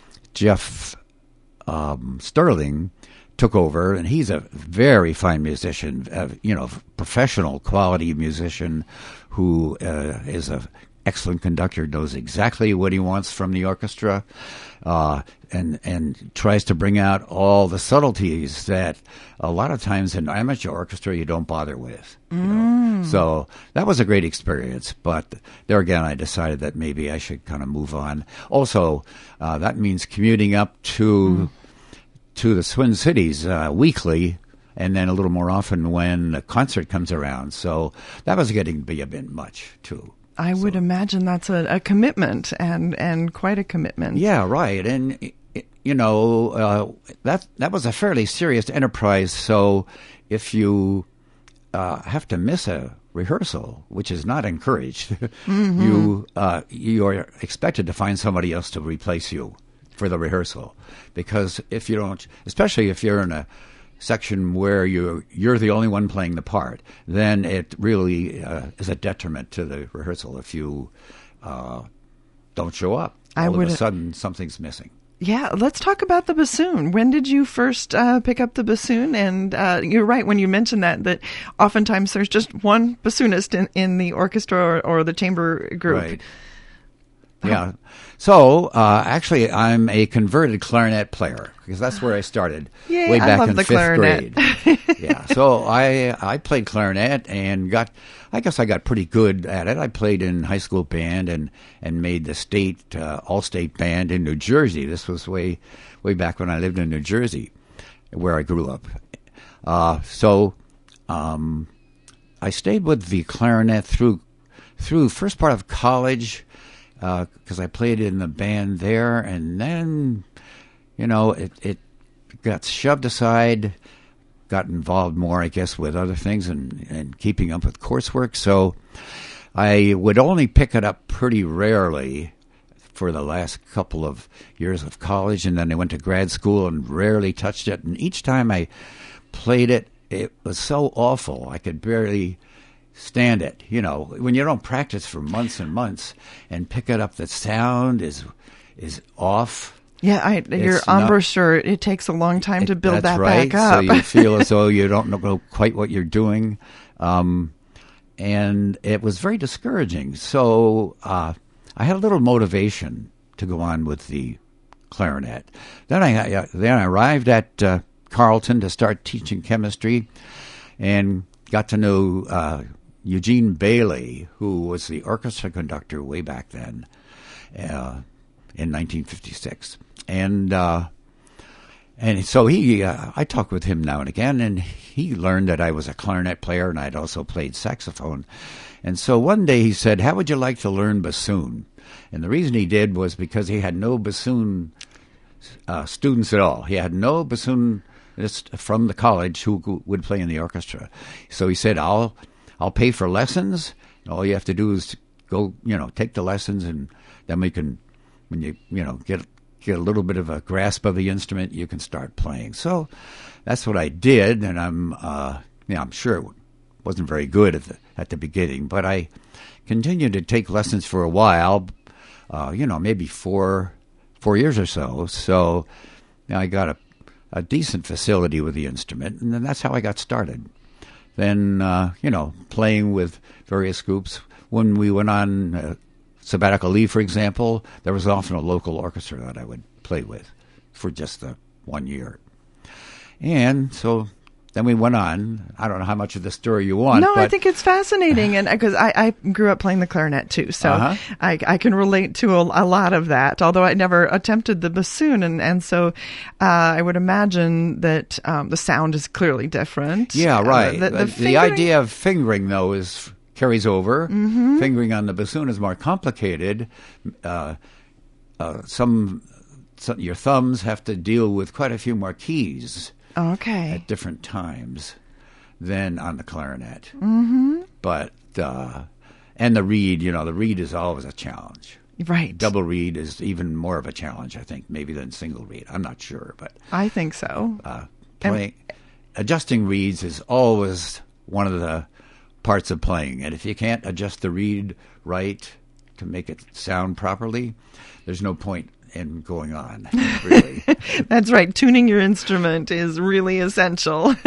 Jeff um, Sterling took over, and he's a very fine musician, uh, you know, professional quality musician who uh, is an excellent conductor, knows exactly what he wants from the orchestra, uh, and and tries to bring out all the subtleties that a lot of times in amateur orchestra you don't bother with. You know? Mm. So that was a great experience, but there again I decided that maybe I should kind of move on. Also, uh, that means commuting up to... Mm. to the Twin Cities uh, weekly, and then a little more often when a concert comes around. So that was getting to be a bit much, too. I so. would imagine that's a, a commitment, and, and quite a commitment. Yeah, right. And, you know, uh, that that was a fairly serious enterprise. So if you uh, have to miss a rehearsal, which is not encouraged, mm-hmm. you uh, you are expected to find somebody else to replace you for the rehearsal, because if you don't, especially if you're in a section where you you're the only one playing the part, then it really uh, is a detriment to the rehearsal if you uh, don't show up. All I of would, a sudden, something's missing. Yeah, let's talk about the bassoon. When did you first uh, pick up the bassoon? And uh, you're right when you mentioned that, that oftentimes there's just one bassoonist in, in the orchestra or, or the chamber group. Right. Yeah. So, uh, actually, I'm a converted clarinet player because that's where I started Yay, way back I love in the fifth clarinet. grade. Yeah. So I I played clarinet and got, I guess I got pretty good at it. I played in high school band and, and made the state, uh, all-state band in New Jersey. This was way, way back when I lived in New Jersey, where I grew up. Uh, so um, I stayed with the clarinet through, through first part of college, because uh, I played in the band there, and then, you know, it, it got shoved aside, got involved more, I guess, with other things and, and keeping up with coursework. So I would only pick it up pretty rarely for the last couple of years of college, and then I went to grad school and rarely touched it. And each time I played it, it was so awful. I could barely stand it. You know, when you don't practice for months and months and pick it up, the sound is is off. Yeah, I, your embouchure, it takes a long time it, to build that right. back up. So you feel as though you don't know quite what you're doing. Um, and it was very discouraging. So uh, I had a little motivation to go on with the clarinet. Then I, uh, then I arrived at uh, Carleton to start teaching chemistry, and got to know uh, Eugene Bailey, who was the orchestra conductor way back then uh, in nineteen fifty-six. And uh, and so he, uh, I talked with him now and again, and he learned that I was a clarinet player and I'd also played saxophone. And so one day he said, "How would you like to learn bassoon?" And the reason he did was because he had no bassoon uh, students at all. He had no bassoonist from the college who would play in the orchestra. So he said, I'll I'll pay for lessons. And all you have to do is go, you know, take the lessons, and then we can, when you, you know, get get a little bit of a grasp of the instrument, you can start playing. So that's what I did, and I'm, uh, you know, I'm sure it wasn't very good at the at the beginning, but I continued to take lessons for a while. Uh, you know, maybe four four years or so. So you know, I got a a decent facility with the instrument, and then that's how I got started. Then, uh, you know, playing with various groups. When we went on uh, sabbatical leave, for example, there was often a local orchestra that I would play with for just the one year. And so then we went on. I don't know how much of the story you want. No, but I think it's fascinating, and because I, I grew up playing the clarinet too, so uh-huh. I, I can relate to a, a lot of that. Although I never attempted the bassoon, and and so uh, I would imagine that um, the sound is clearly different. Yeah, right. Uh, the, the, the fingering... idea of fingering, though, is carries over. Mm-hmm. Fingering on the bassoon is more complicated. Uh, uh, some, some your thumbs have to deal with quite a few more keys. Okay. At different times than on the clarinet. Mm-hmm. But, uh, and the reed, you know, the reed is always a challenge. Right. Double reed is even more of a challenge, I think, maybe than single reed. I'm not sure, but. I think so. Uh, playing, and... Adjusting reeds is always one of the parts of playing. And if you can't adjust the reed right to make it sound properly, there's no point in going on, really. That's right. Tuning your instrument is really essential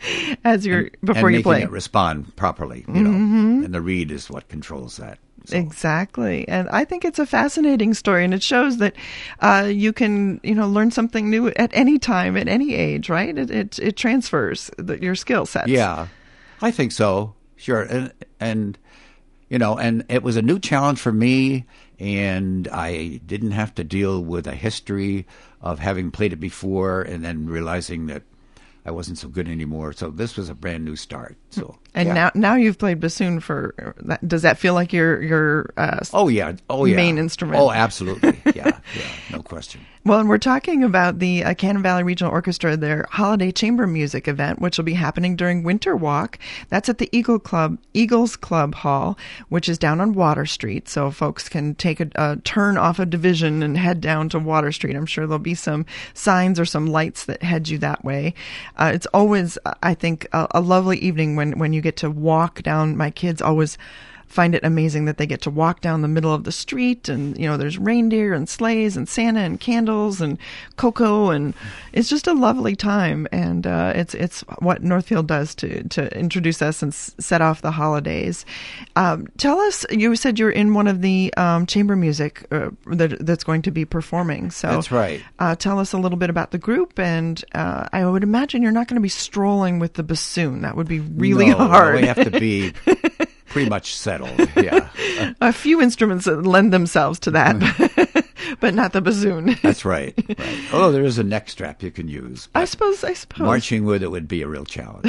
as you're and, before and you play. Making it respond properly, you mm-hmm. know, and the reed is what controls that. So. Exactly. And I think it's a fascinating story, and it shows that uh, you can, you know, learn something new at any time, at any age, right? It it, it transfers the, your skill sets. Yeah, I think so. Sure. And, and, you know, and it was a new challenge for me, and I didn't have to deal with a history of having played it before and then realizing that I wasn't so good anymore. So this was a brand new start. So and yeah. now now you've played bassoon for. Does that feel like your your uh, oh yeah oh yeah main instrument? Oh, absolutely. yeah yeah no question. Well, and we're talking about the uh, Cannon Valley Regional Orchestra, their holiday chamber music event, which will be happening during Winter Walk. That's at the Eagle Club, Eagles Club Hall, which is down on Water Street. So folks can take a, a turn off of Division and head down to Water Street. I'm sure there'll be some signs or some lights that head you that way. Uh, it's always, I think, a, a lovely evening when, when you get to walk down. My kids always find it amazing that they get to walk down the middle of the street, and you know there's reindeer and sleighs and Santa and candles and cocoa, and it's just a lovely time. And uh, it's it's what Northfield does to to introduce us and s- set off the holidays. Um, tell us, you said you're in one of the um, chamber music uh, that that's going to be performing. So that's right. Uh, tell us a little bit about the group, and uh, I would imagine you're not going to be strolling with the bassoon. That would be really no, hard. No, we have to be pretty much settled, yeah. A few instruments that lend themselves to that, but not the bassoon. That's right. right. Although there is a neck strap you can use. I suppose, I suppose. Marching with it would be a real challenge.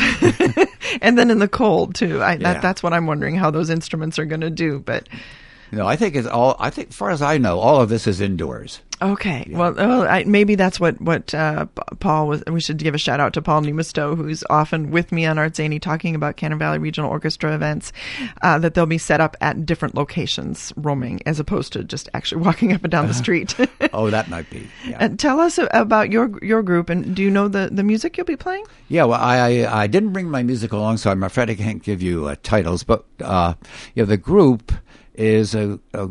And then in the cold, too. I, yeah. that, that's what I'm wondering, how those instruments are going to do. But no, I think it's all, I think, as far as I know, all of this is indoors. Okay. Yeah. Well, well I, maybe that's what, what uh, Paul was. We should give a shout out to Paul Newmistow, who's often with me on Art Zany talking about Cannon Valley Regional Orchestra events, uh, that they'll be set up at different locations roaming as opposed to just actually walking up and down the street. Oh, that might be. Yeah. And tell us about your your group, and do you know the, the music you'll be playing? Yeah, well, I, I I didn't bring my music along, so I'm afraid I can't give you uh, titles, but uh, yeah, the group is a, a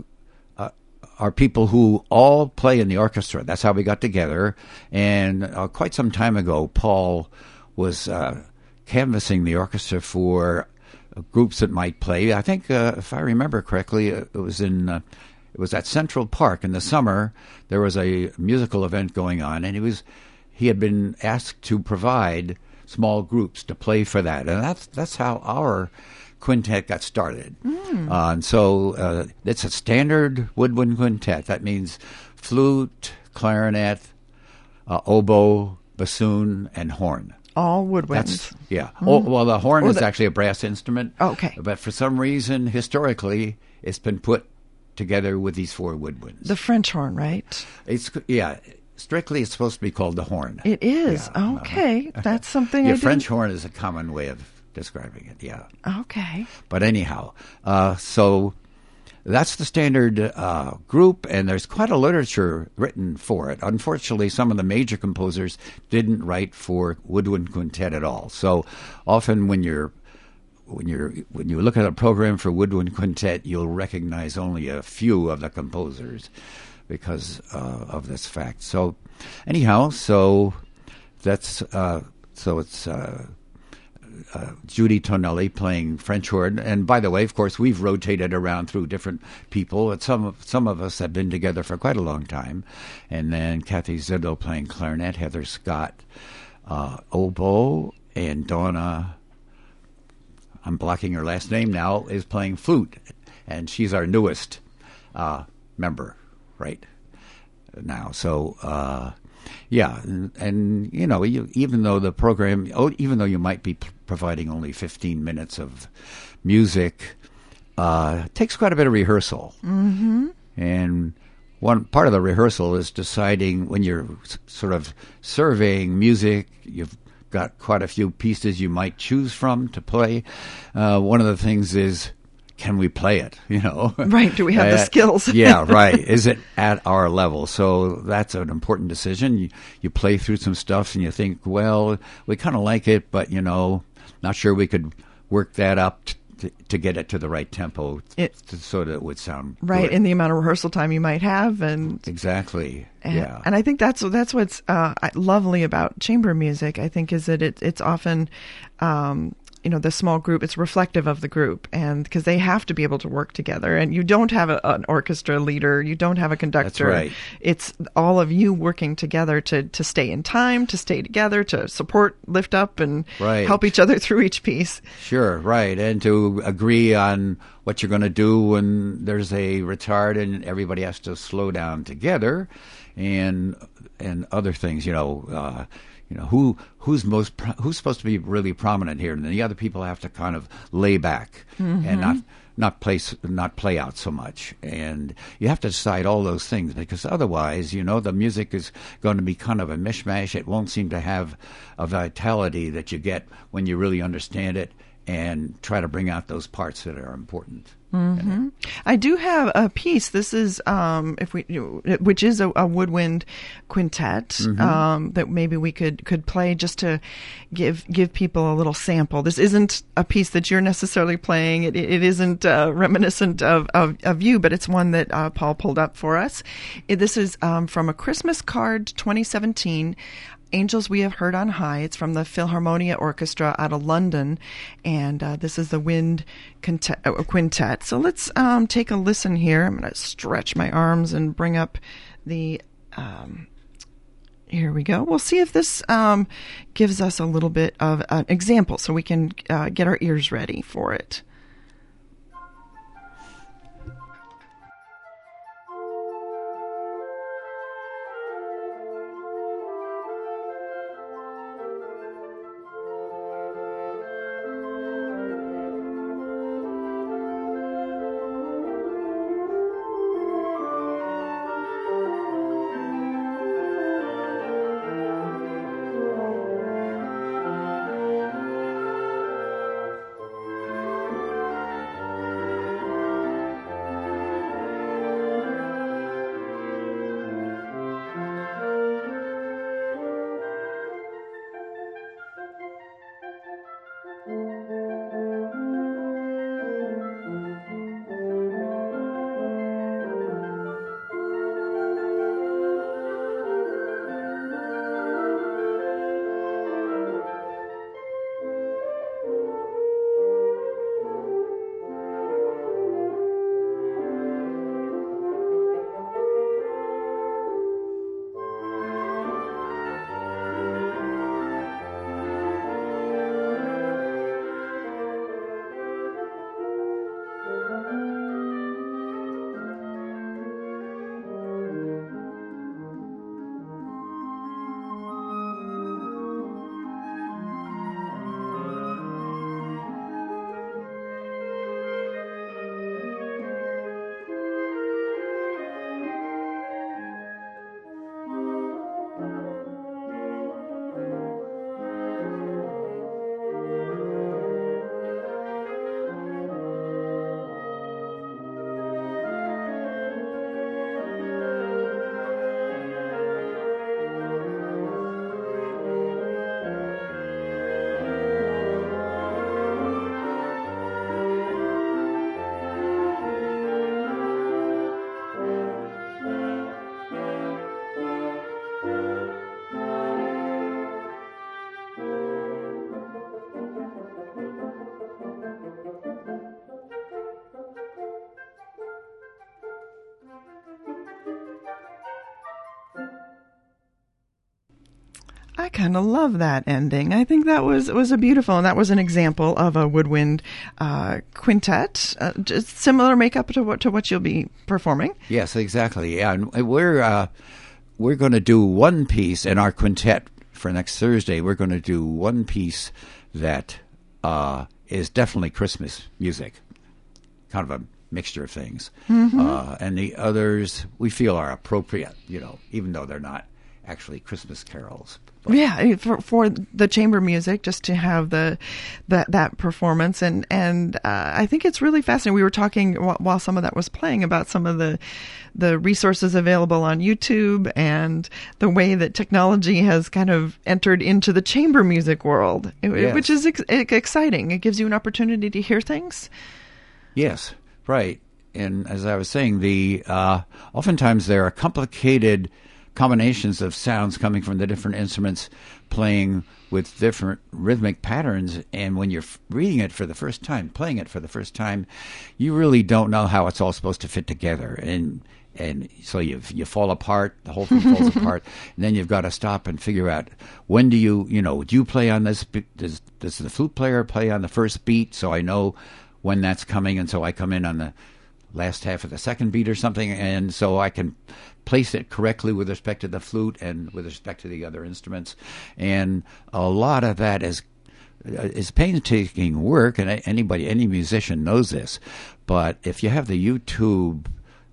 are people who all play in the orchestra. That's how we got together. And uh, quite some time ago, Paul was uh, canvassing the orchestra for uh, groups that might play. I think, uh, if I remember correctly, it was in uh, it was at Central Park in the summer. There was a musical event going on, and he was he had been asked to provide small groups to play for that, and that's that's how our quintet got started. Mm. Uh, and so uh, it's a standard woodwind quintet. That means flute, clarinet, uh, oboe, bassoon, and horn. All woodwinds. That's, yeah. Mm. Oh, well, the horn or is the, actually a brass instrument. Okay. But for some reason, historically, it's been put together with these four woodwinds. The French horn, right? It's yeah. Strictly, it's supposed to be called the horn. It is. Yeah. Okay. Uh-huh. That's something yeah, I French didn't... horn is a common way of describing it, yeah. Okay. But anyhow, uh, so that's the standard uh, group, and there's quite a literature written for it. Unfortunately, some of the major composers didn't write for woodwind quintet at all. So often when you're when you're when you look at a program for woodwind quintet, you'll recognize only a few of the composers because uh, of this fact. So anyhow, so that's uh, so it's uh, uh, Judy Tonelli playing French horn. And by the way, of course, we've rotated around through different people. And some of some of us have been together for quite a long time. And then Kathy Zidlow playing clarinet, Heather Scott uh, oboe, and Donna, I'm blocking her last name now, is playing flute. And she's our newest uh, member right now. So, uh, yeah, and, and you know, you, even though the program, oh, even though you might be p- providing only fifteen minutes of music, uh, it takes quite a bit of rehearsal. Mm-hmm. And one part of the rehearsal is deciding when you're s- sort of surveying music, you've got quite a few pieces you might choose from to play. Uh, one of the things is, can we play it? You know, right? Do we have uh, the skills? Yeah, right. Is it at our level? So that's an important decision. You, you play through some stuff and you think, well, we kind of like it, but you know, not sure we could work that up t- to, to get it to the right tempo, it, to, so that it would sound right good. in the amount of rehearsal time you might have, and exactly. And, yeah, and I think that's that's what's uh, lovely about chamber music. I think is that it, it's often. Um, you know, the small group, it's reflective of the group, and because they have to be able to work together, and you don't have a, an orchestra leader, you don't have a conductor. That's right. It's all of you working together to, to stay in time, to stay together, to support, lift up, and right. help each other through each piece. Sure, right. And to agree on what you're going to do when there's a retard and everybody has to slow down together, and and other things, you know, uh, You know, who who's most pro- who's supposed to be really prominent here, and the other people have to kind of lay back mm-hmm. and not not play not play out so much. And you have to decide all those things, because otherwise, you know, the music is going to be kind of a mishmash. It won't seem to have a vitality that you get when you really understand it and try to bring out those parts that are important. Mm-hmm. I do have a piece. This is, um, if we, which is a, a woodwind quintet, mm-hmm. um, that maybe we could, could play just to give give people a little sample. This isn't a piece that you're necessarily playing. It, it isn't uh, reminiscent of, of, of you, but it's one that uh, Paul pulled up for us. It, this is um, from A Christmas Card twenty seventeen. Angels We Have Heard on High. It's from the Philharmonia Orchestra out of London, and uh, this is the wind quintet. Uh, quintet. So let's um, take a listen here. I'm going to stretch my arms and bring up the... Um, here we go. We'll see if this um, gives us a little bit of an example so we can uh, get our ears ready for it. I kind of love that ending. I think that was was a beautiful, and that was an example of a woodwind uh, quintet, uh, just similar makeup to what to what you'll be performing. Yes, exactly. Yeah, and we're uh, we're going to do one piece in our quintet for next Thursday. We're going to do one piece that uh, is definitely Christmas music, kind of a mixture of things, mm-hmm. uh, and the others we feel are appropriate. You know, even though they're not actually Christmas carols. But. Yeah, for for the chamber music, just to have the that that performance, and and uh, I think it's really fascinating. We were talking while, while some of that was playing about some of the the resources available on YouTube and the way that technology has kind of entered into the chamber music world, yes. which is ex- exciting. It gives you an opportunity to hear things. Yes, right. And as I was saying, the uh, oftentimes there are complicated combinations of sounds coming from the different instruments playing with different rhythmic patterns, and when you're reading it for the first time, playing it for the first time, you really don't know how it's all supposed to fit together, and and so you you fall apart, the whole thing falls apart, and then you've got to stop and figure out when do you, you know, do you play on this, does, does the flute player play on the first beat, so I know when that's coming, and so I come in on the last half of the second beat or something, and so I can place it correctly with respect to the flute and with respect to the other instruments. And a lot of that is is painstaking work, and anybody, any musician knows this. But if you have the YouTube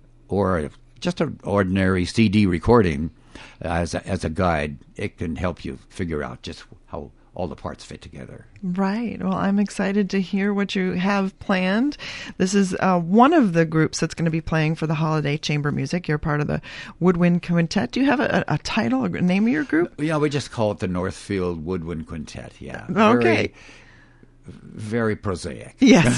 or just an ordinary C D recording as a, as a guide, it can help you figure out just how all the parts fit together. Right. Well, I'm excited to hear what you have planned. This is uh, one of the groups that's going to be playing for the holiday chamber music. You're part of the Woodwind Quintet. Do you have a, a title, a name of your group? Yeah, we just call it the Northfield Woodwind Quintet. Yeah. Okay. Very, very prosaic. Yes.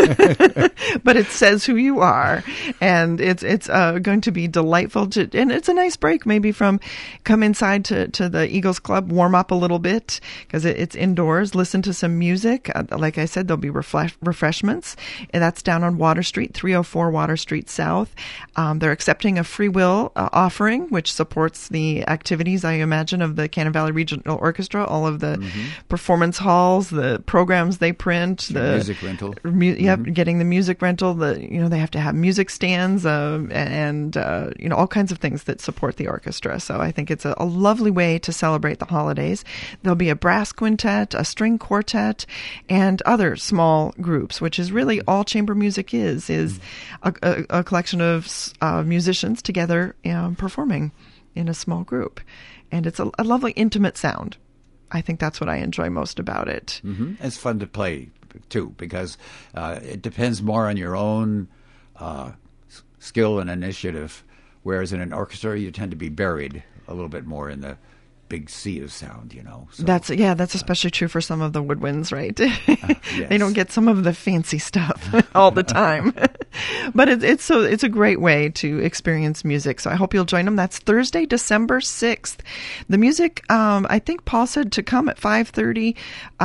But it says who you are, and it's it's uh, going to be delightful to, and it's a nice break maybe from come inside to, to the Eagles Club, warm up a little bit because it, it's indoors, listen to some music. Uh, like I said, there'll be refresh, refreshments, and that's down on Water Street, three oh four Water Street South. Um, they're accepting a free will uh, offering, which supports the activities, I imagine, of the Cannon Valley Regional Orchestra, all of the mm-hmm. performance halls, the programs they print, the, the music rental. Mu- yep, mm-hmm. getting the music rental. The you know they have to have music stands uh, and uh, you know all kinds of things that support the orchestra. So I think it's a, a lovely way to celebrate the holidays. There'll be a brass quintet, a string quartet, and other small groups, which is really all chamber music is is mm-hmm. a, a, a collection of uh, musicians together um, performing in a small group, and it's a, a lovely intimate sound. I think that's what I enjoy most about it. Mm-hmm. It's fun to play, too, because uh, it depends more on your own uh, skill and initiative, whereas in an orchestra, you tend to be buried a little bit more in the big sea of sound, you know. So, that's yeah, that's especially true for some of the woodwinds, right? uh, yes. They don't get some of the fancy stuff all the time, but it's it's so it's a great way to experience music. So I hope you'll join them. That's Thursday, December sixth. The music, um, I think Paul said to come at five thirty.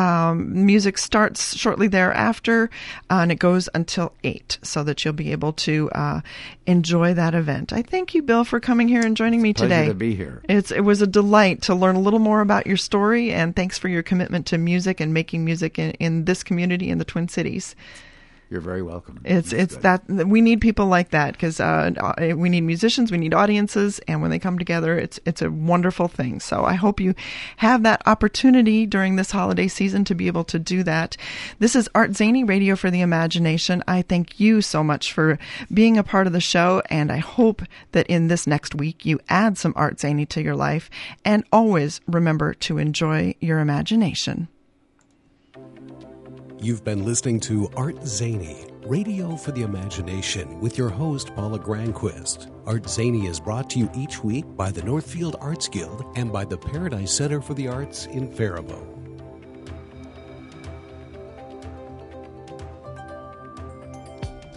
Um, music starts shortly thereafter, uh, and it goes until eight, so that you'll be able to uh, enjoy that event. I thank you, Bill, for coming here and joining me it's a pleasure today. To be here. It's it was a delight to learn a little more about your story, and thanks for your commitment to music and making music in, in this community in the Twin Cities. You're very welcome. It's That's it's good. that we need people like that because uh, we need musicians, we need audiences, and when they come together, it's it's a wonderful thing. So I hope you have that opportunity during this holiday season to be able to do that. This is Art Zaney, Radio for the Imagination. I thank you so much for being a part of the show, and I hope that in this next week you add some Art Zaney to your life, and always remember to enjoy your imagination. You've been listening to Art Zaney, Radio for the Imagination, with your host, Paula Granquist. Art Zaney is brought to you each week by the Northfield Arts Guild and by the Paradise Center for the Arts in Faribault.